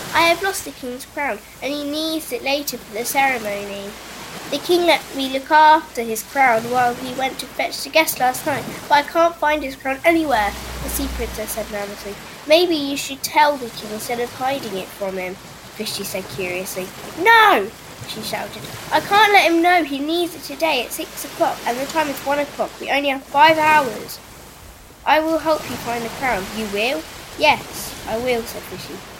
I have lost the king's crown, and he needs it later for the ceremony. The king let me look after his crown while he went to fetch the guest last night, but I can't find his crown anywhere, the sea princess said nervously. Maybe you should tell the king instead of hiding it from him, Fishy said curiously. No! She shouted. I can't let him know. He needs it today at 6 o'clock, and the time is 1 o'clock. We only have 5 hours. I will help you find the crown. You will? Yes, I will, said Fishy.